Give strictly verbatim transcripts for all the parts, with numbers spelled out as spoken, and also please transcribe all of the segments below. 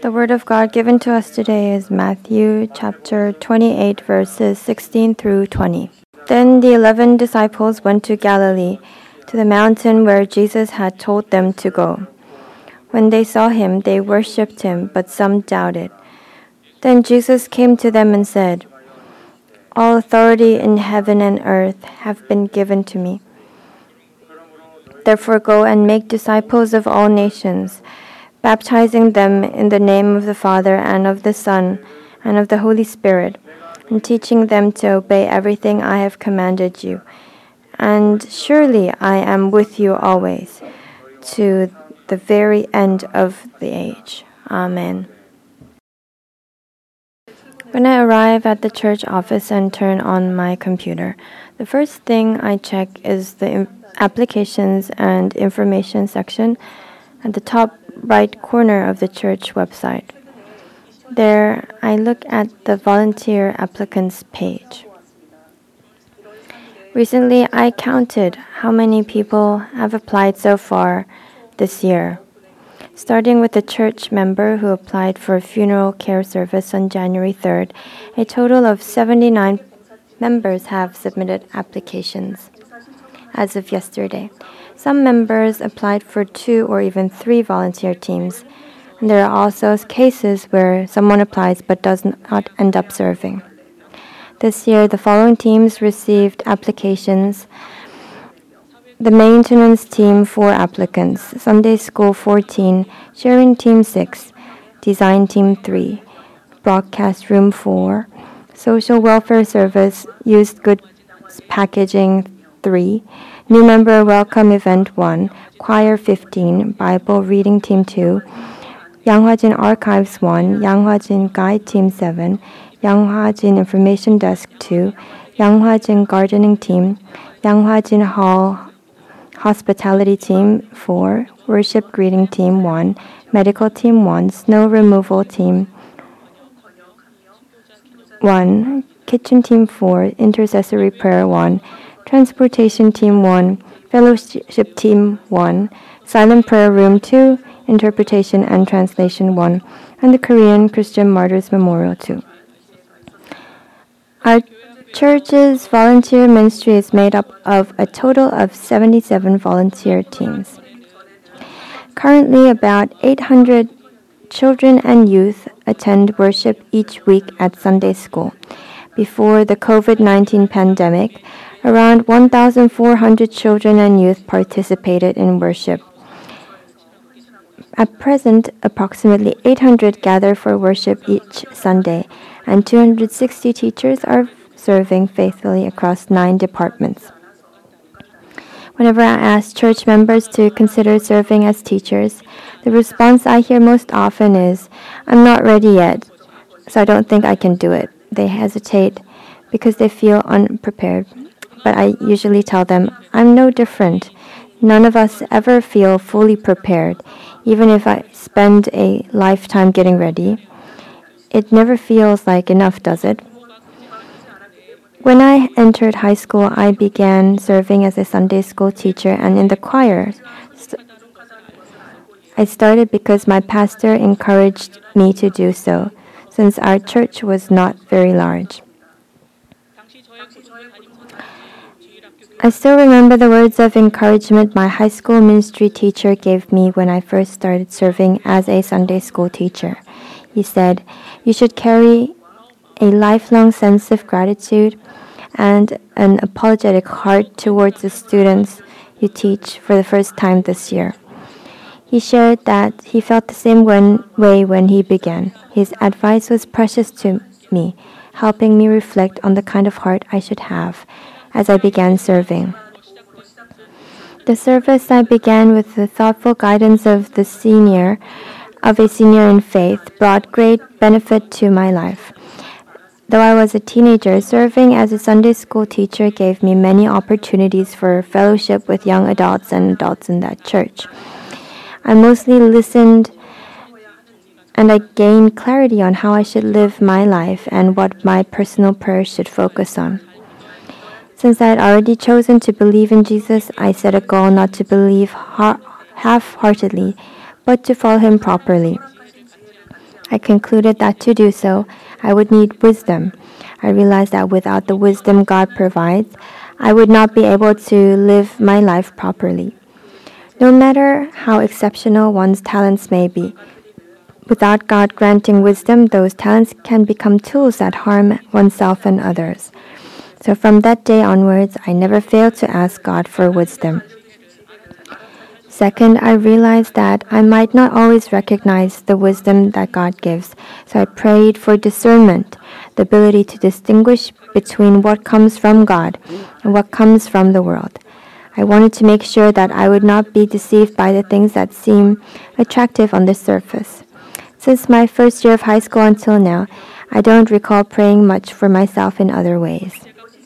The word of God given to us today is Matthew chapter twenty-eight, verses sixteen through twenty. Then the eleven disciples went to Galilee, to the mountain where Jesus had told them to go. When they saw him, they worshipped him, but some doubted. Then Jesus came to them and said, "All authority in heaven and earth have been given to me. Therefore go and make disciples of all nations, baptizing them in the name of the Father and of the Son and of the Holy Spirit, and teaching them to obey everything I have commanded you. And surely I am with you always, to the very end of the age." Amen. When I arrive at the church office and turn on my computer, the first thing I check is the applications and information section at the top right corner of the church website. There, I look at the volunteer applicants page. Recently, I counted how many people have applied so far this year, starting with the church member who applied for a funeral care service on January third. A total of seventy-nine members have submitted applications as of yesterday. Some members applied for two or even three volunteer teams, and there are also cases where someone applies but does not end up serving. This year, the following teams received applications: the maintenance team, four applicants; Sunday school, fourteen; sharing team, six; design team, three; broadcast room, four; social welfare service, used goods packaging, three; new member welcome event, one; choir, fifteen; Bible reading team, two; Yanghwajin archives, one; Yanghwajin guide team, seven; Yanghwajin information desk, two; Yanghwajin gardening team; Yanghwajin hall hospitality team, four; worship greeting team, one; medical team, one; snow removal team, one; kitchen team, four; intercessory prayer, one; transportation team, one; fellowship team, one; silent prayer room, two; interpretation and translation, one; and the Korean Christian Martyrs Memorial, two. Our church's volunteer ministry is made up of a total of seventy-seven volunteer teams. Currently, about eight hundred children and youth attend worship each week at Sunday school. Before the covid nineteen pandemic, around one thousand four hundred children and youth participated in worship. At present, approximately eight hundred gather for worship each Sunday, and two hundred sixty teachers are serving faithfully across nine departments. Whenever I ask church members to consider serving as teachers, the response I hear most often is, "I'm not ready yet, so I don't think I can do it." They hesitate because they feel unprepared. But I usually tell them, I'm no different. None of us ever feel fully prepared, even if I spend a lifetime getting ready. It never feels like enough, does it? When I entered high school, I began serving as a Sunday school teacher and in the choir. I started because my pastor encouraged me to do so, since our church was not very large. I still remember the words of encouragement my high school ministry teacher gave me when I first started serving as a Sunday school teacher. He said, "You should carry a lifelong sense of gratitude and an apologetic heart towards the students you teach for the first time this year." He shared that he felt the same when, way when he began. His advice was precious to me, helping me reflect on the kind of heart I should have as I began serving. The service I began with the thoughtful guidance of the senior, of a senior in faith, brought great benefit to my life. Though I was a teenager, serving as a Sunday school teacher gave me many opportunities for fellowship with young adults and adults in that church. I mostly listened and I gained clarity on how I should live my life and what my personal prayers should focus on. Since I had already chosen to believe in Jesus, I set a goal not to believe ha- half-heartedly, but to follow him properly. I concluded that to do so, I would need wisdom. I realized that without the wisdom God provides, I would not be able to live my life properly. No matter how exceptional one's talents may be, without God granting wisdom, those talents can become tools that harm oneself and others. So from that day onwards, I never failed to ask God for wisdom. Second, I realized that I might not always recognize the wisdom that God gives, so I prayed for discernment, the ability to distinguish between what comes from God and what comes from the world. I wanted to make sure that I would not be deceived by the things that seem attractive on the surface. Since my first year of high school until now, I don't recall praying much for myself in other ways.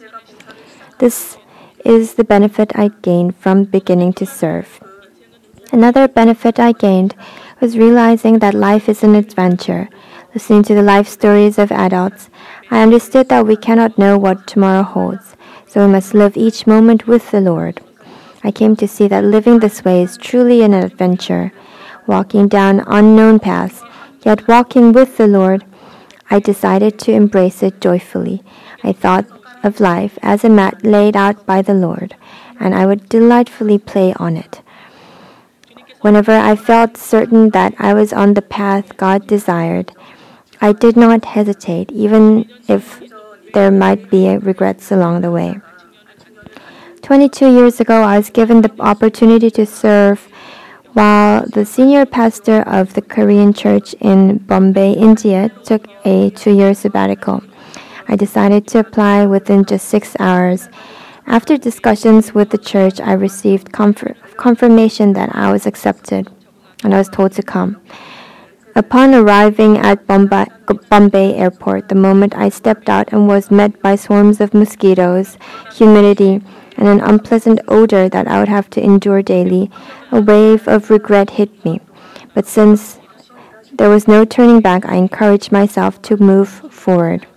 This is the benefit I gained from beginning to serve. Another benefit I gained was realizing that life is an adventure. Listening to the life stories of adults, I understood that we cannot know what tomorrow holds, so we must live each moment with the Lord. I came to see that living this way is truly an adventure, walking down unknown paths, yet walking with the Lord. I decided to embrace it joyfully. I thought of life as a mat laid out by the Lord, and I would delightfully play on it. Whenever I felt certain that I was on the path God desired, I did not hesitate, even if there might be regrets along the way. twenty-two years ago, I was given the opportunity to serve while the senior pastor of the Korean church in Bombay, India, took a two-year sabbatical. I decided to apply within just six hours. After discussions with the church, I received comfort, confirmation that I was accepted, and I was told to come. Upon arriving at Bombay, Bombay Airport, the moment I stepped out and was met by swarms of mosquitoes, humidity, and an unpleasant odor that I would have to endure daily, a wave of regret hit me. But since there was no turning back, I encouraged myself to move forward.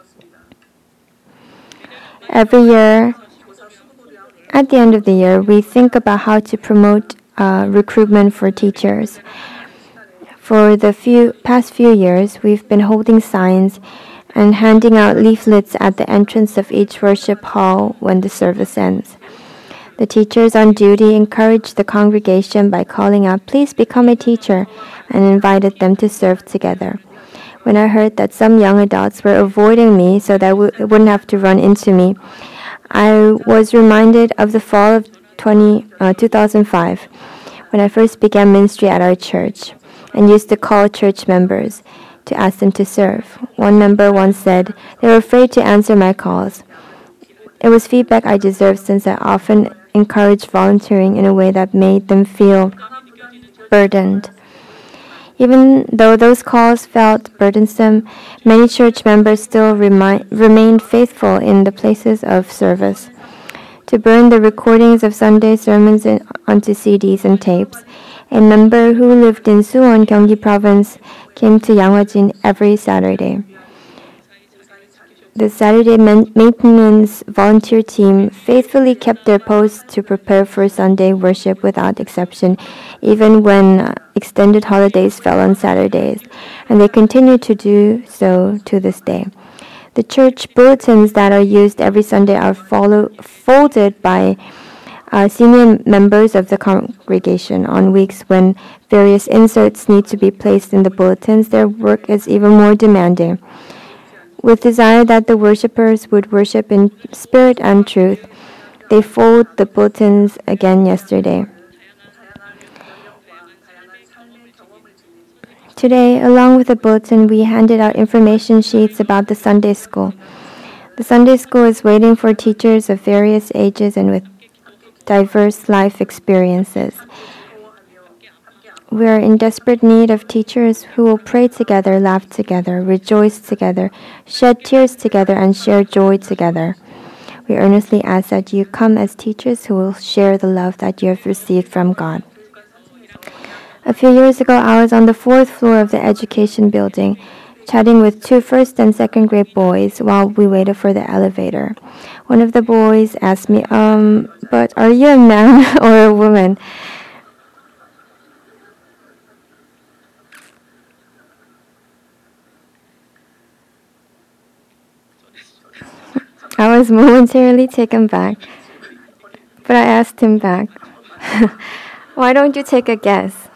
Every year, at the end of the year, we think about how to promote uh, recruitment for teachers. For the few past few years, we've been holding signs and handing out leaflets at the entrance of each worship hall when the service ends. The teachers on duty encouraged the congregation by calling out, "Please become a teacher," and invited them to serve together. When I heard that some young adults were avoiding me so that they wouldn't have to run into me, I was reminded of the fall of twenty, uh, two thousand five, when I first began ministry at our church, and used to call church members to ask them to serve. One member once said they were afraid to answer my calls. It was feedback I deserved, since I often encouraged volunteering in a way that made them feel burdened. Even though those calls felt burdensome, many church members still remi- remained faithful in the places of service. To burn the recordings of Sunday sermons in, onto C Ds and tapes, a member who lived in Suwon, Gyeonggi Province, came to Yanghwajin every Saturday. The Saturday man- maintenance volunteer team faithfully kept their posts to prepare for Sunday worship without exception, even when uh, extended holidays fell on Saturdays, and they continue to do so to this day. The church bulletins that are used every Sunday are follow- folded by uh, senior members of the congregation. On weeks when various inserts need to be placed in the bulletins, their work is even more demanding. With desire that the worshippers would worship in spirit and truth, they fold the bulletins again yesterday. Today, along with the bulletin, we handed out information sheets about the Sunday school. The Sunday school is waiting for teachers of various ages and with diverse life experiences. We are in desperate need of teachers who will pray together, laugh together, rejoice together, shed tears together, and share joy together. We earnestly ask that you come as teachers who will share the love that you have received from God. A few years ago, I was on the fourth floor of the education building, chatting with two first and second grade boys while we waited for the elevator. One of the boys asked me, um, but are you a man or a woman? I was momentarily taken back, but I asked him back, "Why don't you take a guess?"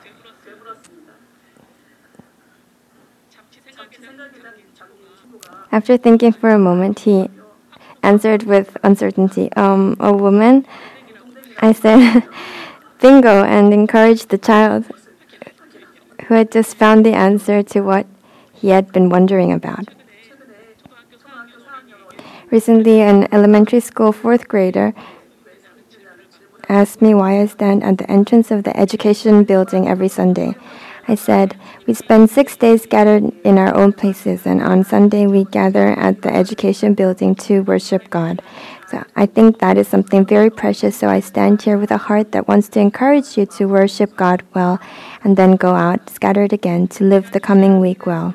After thinking for a moment, he answered with uncertainty, um, "A woman?" I said, "Bingo," and encouraged the child, who had just found the answer to what he had been wondering about. Recently, an elementary school fourth grader asked me why I stand at the entrance of the education building every Sunday. I said, "We spend six days gathered in our own places, and on Sunday we gather at the education building to worship God. So I think that is something very precious, so I stand here with a heart that wants to encourage you to worship God well, and then go out, scattered again, to live the coming week well."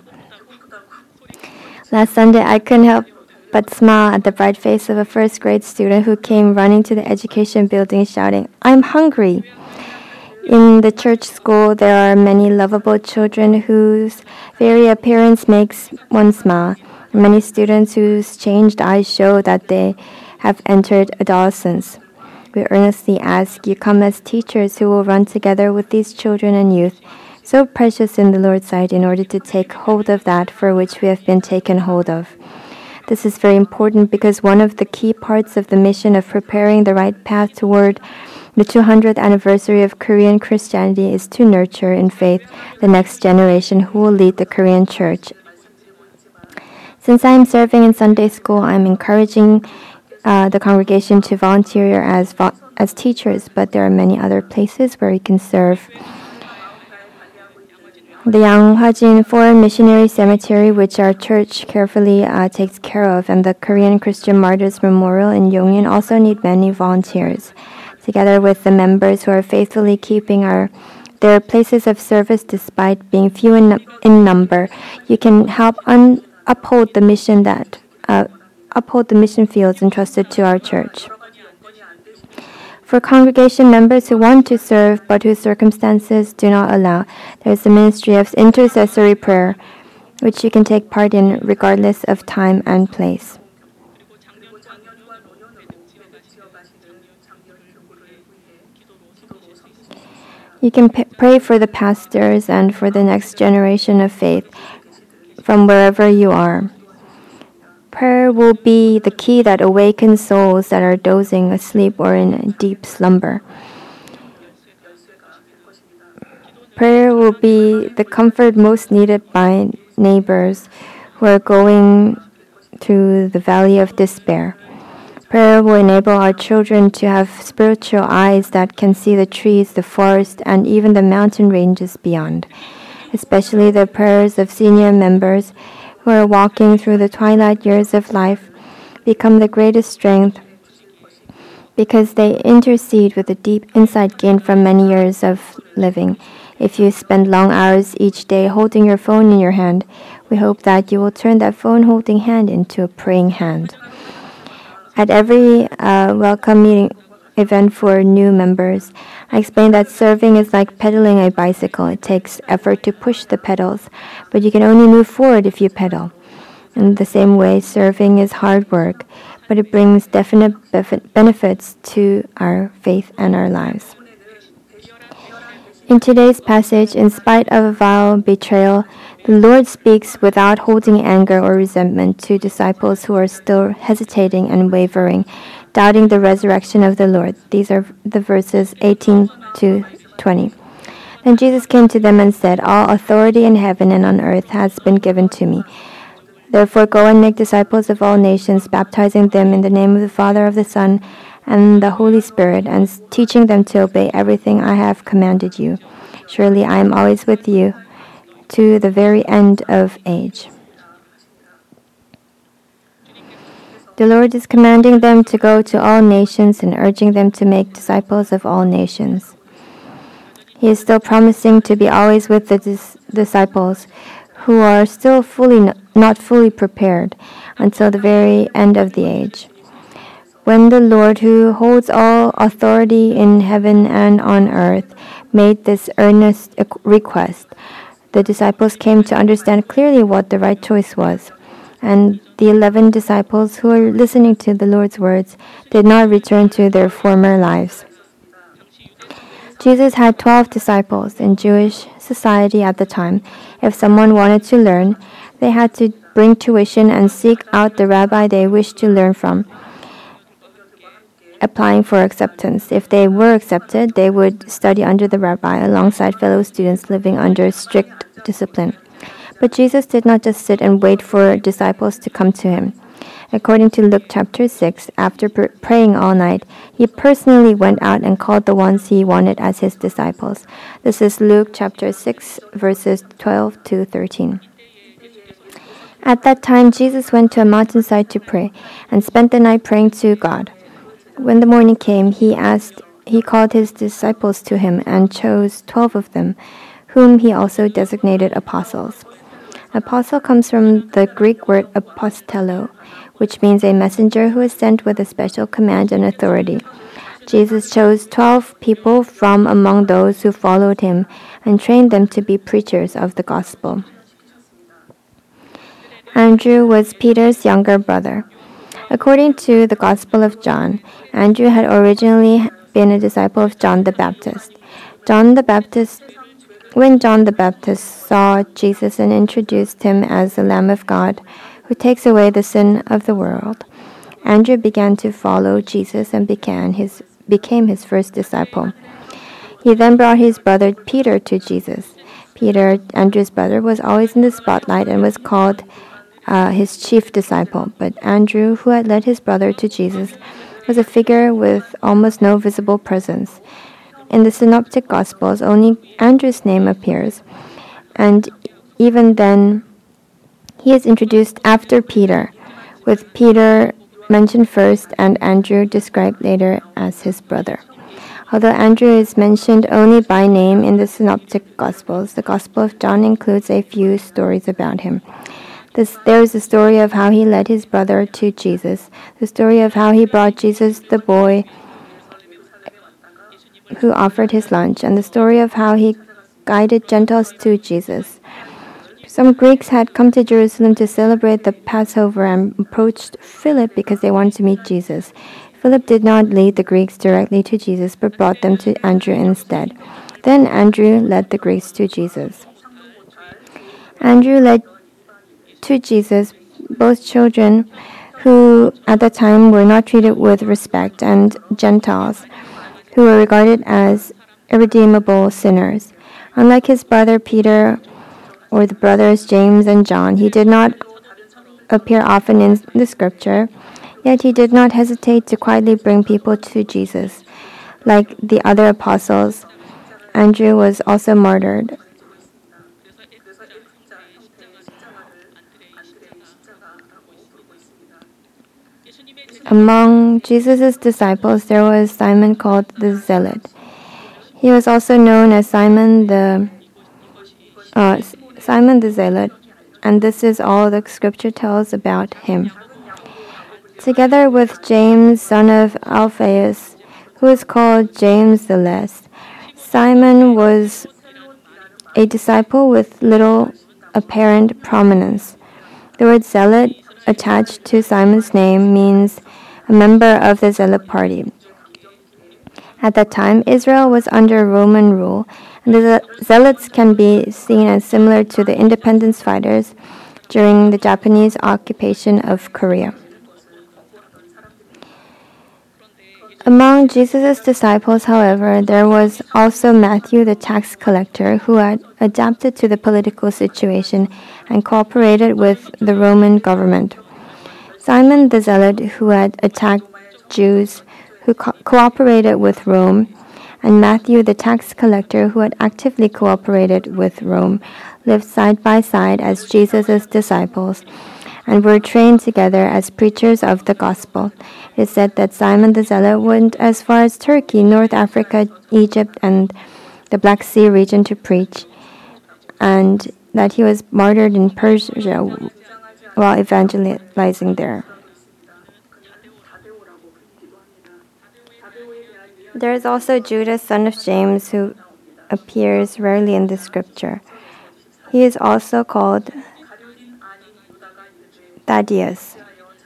Last Sunday, I couldn't help but smile at the bright face of a first grade student who came running to the education building shouting, "I'm hungry!" In the church school, there are many lovable children whose very appearance makes one smile. Many students whose changed eyes show that they have entered adolescence. We earnestly ask you come as teachers who will run together with these children and youth, so precious in the Lord's sight, in order to take hold of that for which we have been taken hold of. This is very important because one of the key parts of the mission of preparing the right path toward the two hundredth anniversary of Korean Christianity is to nurture in faith the next generation who will lead the Korean church. Since I am serving in Sunday school, I am encouraging uh, the congregation to volunteer as vo- as teachers, but there are many other places where we can serve. The Yanghwajin Foreign Missionary Cemetery, which our church carefully uh, takes care of, and the Korean Christian Martyrs Memorial in Yongin also need many volunteers. Together with the members who are faithfully keeping our their places of service despite being few in, in number, you can help un, uphold the mission that uh, uphold the mission fields entrusted to our church. For congregation members who want to serve but whose circumstances do not allow, there is the ministry of intercessory prayer, which you can take part in regardless of time and place. You can p- pray for the pastors and for the next generation of faith from wherever you are. Prayer will be the key that awakens souls that are dozing asleep or in deep slumber. Prayer will be the comfort most needed by neighbors who are going through the valley of despair. Prayer will enable our children to have spiritual eyes that can see the trees, the forest, and even the mountain ranges beyond. Especially the prayers of senior members who are walking through the twilight years of life become the greatest strength because they intercede with the deep insight gained from many years of living. If you spend long hours each day holding your phone in your hand, we hope that you will turn that phone-holding hand into a praying hand. At every uh, welcome meeting event for new members, I explain that serving is like pedaling a bicycle. It takes effort to push the pedals, but you can only move forward if you pedal. In the same way, serving is hard work, but it brings definite benefits to our faith and our lives. In today's passage, in spite of a vile betrayal, the Lord speaks without holding anger or resentment to disciples who are still hesitating and wavering, doubting the resurrection of the Lord. These are the verses eighteen to twenty. Then Jesus came to them and said, "All authority in heaven and on earth has been given to me. Therefore go and make disciples of all nations, baptizing them in the name of the Father, of the Son, and the Holy Spirit, and teaching them to obey everything I have commanded you. Surely I am always with you to the very end of age." The Lord is commanding them to go to all nations and urging them to make disciples of all nations. He is still promising to be always with the dis- disciples who are still fully n- not fully prepared until the very end of the age. When the Lord, who holds all authority in heaven and on earth, made this earnest request, the disciples came to understand clearly what the right choice was, and the eleven disciples who were listening to the Lord's words did not return to their former lives. Jesus had twelve disciples. In Jewish society at the time, if someone wanted to learn, they had to bring tuition and seek out the rabbi they wished to learn from, applying for acceptance. If they were accepted, they would study under the rabbi alongside fellow students living under strict discipline. But Jesus did not just sit and wait for disciples to come to him. According to Luke chapter six, after pr- praying all night, he personally went out and called the ones he wanted as his disciples. This is Luke chapter six, verses twelve to thirteen. At that time, Jesus went to a mountainside to pray and spent the night praying to God. When the morning came, he asked, he called his disciples to him and chose twelve of them, whom he also designated apostles. Apostle comes from the Greek word apostello, which means a messenger who is sent with a special command and authority. Jesus chose twelve people from among those who followed him and trained them to be preachers of the gospel. Andrew was Peter's younger brother. According to the Gospel of John, Andrew had originally been a disciple of John the Baptist. John the Baptist When John the Baptist saw Jesus and introduced him as the Lamb of God who takes away the sin of the world, Andrew began to follow Jesus and began his, became his first disciple. He then brought his brother Peter to Jesus. Peter, Andrew's brother, was always in the spotlight and was called uh, his chief disciple. But Andrew, who had led his brother to Jesus, was a figure with almost no visible presence. In the Synoptic Gospels, only Andrew's name appears, and even then, he is introduced after Peter, with Peter mentioned first and Andrew described later as his brother. Although Andrew is mentioned only by name in the Synoptic Gospels, the Gospel of John includes a few stories about him. This, there is the story of how he led his brother to Jesus, the story of how he brought Jesus the boy who offered his lunch, and the story of how he guided Gentiles to Jesus. Some Greeks had come to Jerusalem to celebrate the Passover and approached Philip because they wanted to meet Jesus. Philip did not lead the Greeks directly to Jesus, but brought them to Andrew instead. Then Andrew led the Greeks to Jesus. Andrew led to Jesus both children who at the time were not treated with respect and Gentiles who were regarded as irredeemable sinners. Unlike his brother Peter or the brothers James and John, he did not appear often in the scripture, yet he did not hesitate to quietly bring people to Jesus. Like the other apostles, Andrew was also martyred. Among Jesus' disciples, there was Simon called the Zealot. He was also known as Simon the uh, Simon the Zealot, and this is all the scripture tells about him. Together with James, son of Alphaeus, who is called James the Less, Simon was a disciple with little apparent prominence. The word zealot attached to Simon's name means a member of the Zealot party. At that time, Israel was under Roman rule, and the Zealots can be seen as similar to the independence fighters during the Japanese occupation of Korea. Among Jesus' disciples, however, there was also Matthew the tax collector, who had adapted to the political situation and cooperated with the Roman government. Simon the Zealot, who had attacked Jews who co- cooperated with Rome, and Matthew the tax collector, who had actively cooperated with Rome, lived side by side as Jesus' disciples and were trained together as preachers of the gospel. It is said that Simon the Zealot went as far as Turkey, North Africa, Egypt, and the Black Sea region to preach, and that he was martyred in Persia while evangelizing there. There is also Judas, son of James, who appears rarely in the scripture. He is also called Thaddeus.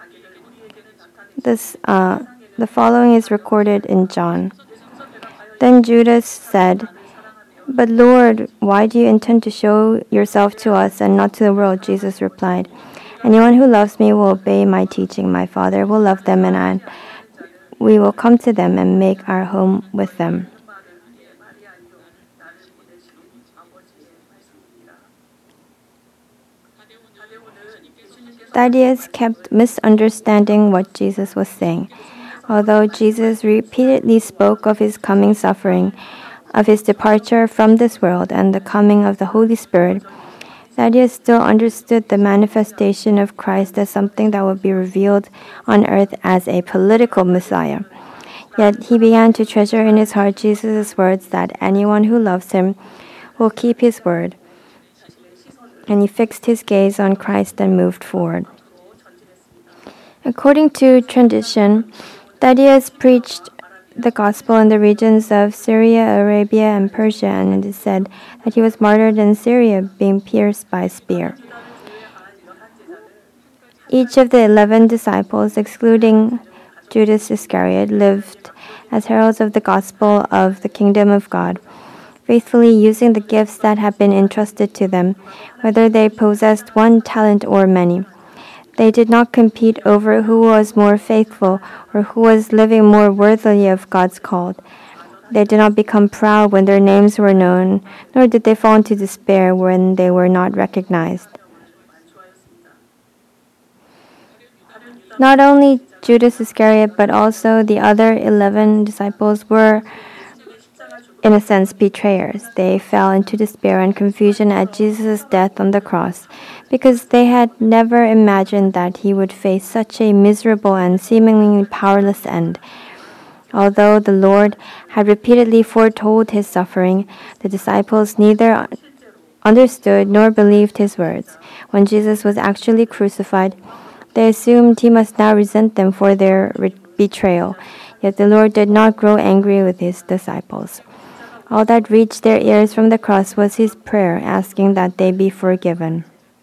This, uh, the following is recorded in John. Then Judas said, "But Lord, why do you intend to show yourself to us and not to the world?" Jesus replied, "Anyone who loves me will obey my teaching. My Father will love them, and I, we will come to them and make our home with them." Thaddeus kept misunderstanding what Jesus was saying. Although Jesus repeatedly spoke of his coming suffering, of his departure from this world, and the coming of the Holy Spirit, Thaddeus still understood the manifestation of Christ as something that would be revealed on earth as a political Messiah. Yet he began to treasure in his heart Jesus' words that anyone who loves him will keep his word. And he fixed his gaze on Christ and moved forward. According to tradition, Thaddeus preached the gospel in the regions of Syria, Arabia, and Persia, and it is said that he was martyred in Syria, being pierced by a spear. Each of the eleven disciples, excluding Judas Iscariot, lived as heralds of the gospel of the kingdom of God, faithfully using the gifts that had been entrusted to them, whether they possessed one talent or many. They did not compete over who was more faithful or who was living more worthily of God's call. They did not become proud when their names were known, nor did they fall into despair when they were not recognized. Not only Judas Iscariot, but also the other eleven disciples were, in a sense, betrayers. They fell into despair and confusion at Jesus' death on the cross because they had never imagined that he would face such a miserable and seemingly powerless end. Although the Lord had repeatedly foretold his suffering, the disciples neither understood nor believed his words. When Jesus was actually crucified, they assumed he must now resent them for their re- betrayal. Yet the Lord did not grow angry with his disciples. All that reached their ears from the cross was his prayer, asking that they be forgiven.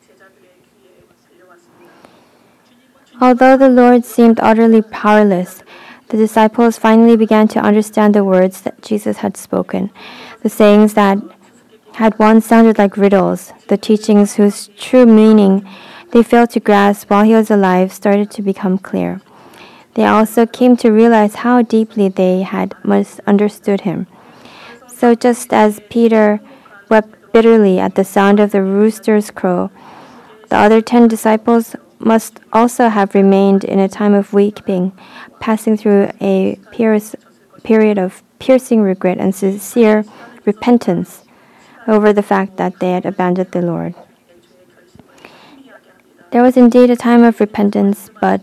Although the Lord seemed utterly powerless, the disciples finally began to understand the words that Jesus had spoken, the sayings that had once sounded like riddles, the teachings whose true meaning they failed to grasp while he was alive started to become clear. They also came to realize how deeply they had misunderstood him. So just as Peter wept bitterly at the sound of the rooster's crow, the other ten disciples must also have remained in a time of weeping, passing through a pierce, period of piercing regret and sincere repentance over the fact that they had abandoned the Lord. There was indeed a time of repentance, but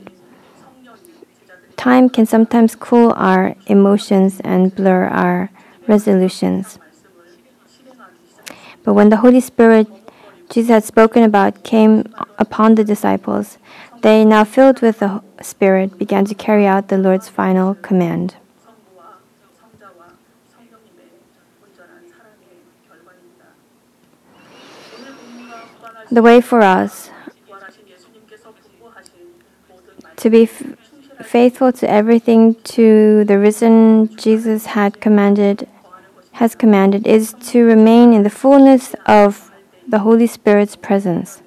time can sometimes cool our emotions and blur our resolutions. But when the Holy Spirit Jesus had spoken about came upon the disciples, they, now filled with the Spirit, began to carry out the Lord's final command. The way for us to be f- faithful to everything to the risen Jesus had commanded, has commanded, is to remain in the fullness of the Holy Spirit's presence.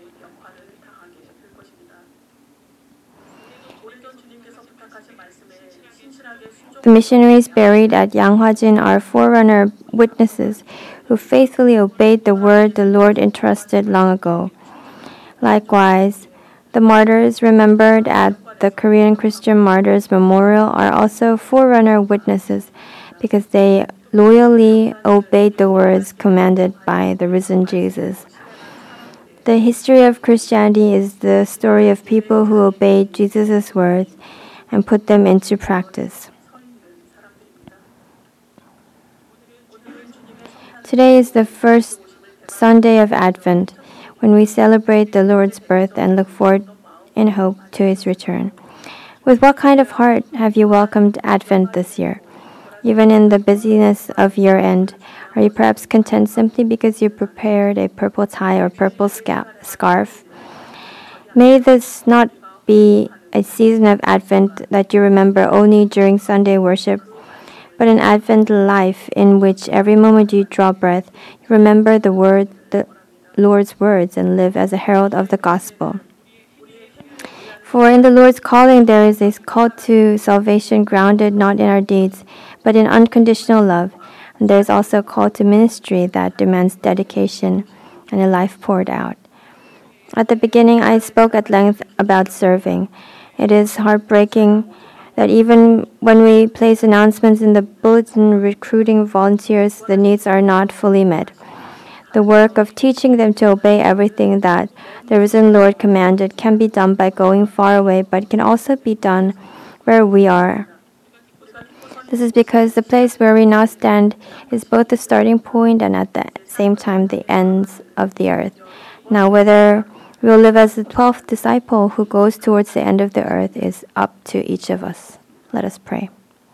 The missionaries buried at Yanghwajin are forerunner witnesses who faithfully obeyed the word the Lord entrusted long ago. Likewise, the martyrs remembered at the Korean Christian Martyrs Memorial are also forerunner witnesses because they loyally obeyed the words commanded by the risen Jesus. The history of Christianity is the story of people who obeyed Jesus' words and put them into practice. Today is the first Sunday of Advent, when we celebrate the Lord's birth and look forward in hope to his return. With what kind of heart have you welcomed Advent this year? Even in the busyness of year end, are you perhaps content simply because you prepared a purple tie or purple sca- scarf? May this not be a season of Advent that you remember only during Sunday worship, but an Advent life in which every moment you draw breath, you remember the word, the Lord's words, and live as a herald of the gospel. For in the Lord's calling there is a call to salvation grounded not in our deeds, but in unconditional love. And there is also a call to ministry that demands dedication and a life poured out. At the beginning, I spoke at length about serving. It is heartbreaking that even when we place announcements in the bulletin recruiting volunteers, the needs are not fully met. The work of teaching them to obey everything that the risen Lord commanded can be done by going far away, but can also be done where we are. This is because the place where we now stand is both the starting point and at the same time the ends of the earth. Now, whether we will live as the twelfth disciple who goes towards the end of the earth is up to each of us. Let us pray.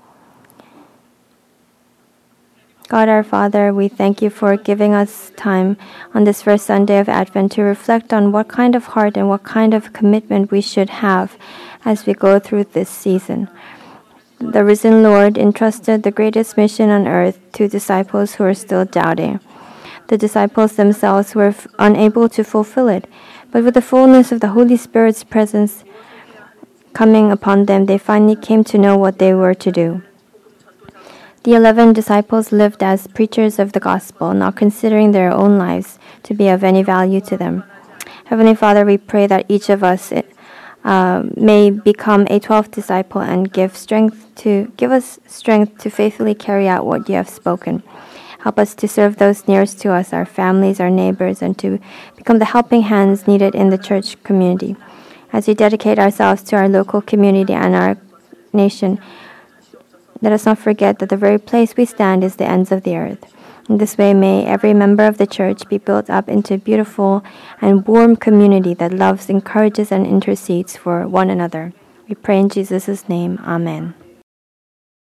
God our Father, we thank you for giving us time on this first Sunday of Advent to reflect on what kind of heart and what kind of commitment we should have as we go through this season. The risen Lord entrusted the greatest mission on earth to disciples who are still doubting. The disciples themselves were f- unable to fulfill it, but with the fullness of the Holy Spirit's presence coming upon them, they finally came to know what they were to do. The eleven disciples lived as preachers of the gospel, not considering their own lives to be of any value to them. Heavenly Father, we pray that each of us uh, may become a twelfth disciple and give strength to give us strength to faithfully carry out what you have spoken. Help us to serve those nearest to us, our families, our neighbors, and to become the helping hands needed in the church community. As we dedicate ourselves to our local community and our nation, let us not forget that the very place we stand is the ends of the earth. In this way, may every member of the church be built up into a beautiful and warm community that loves, encourages, and intercedes for one another. We pray in Jesus' name. Amen.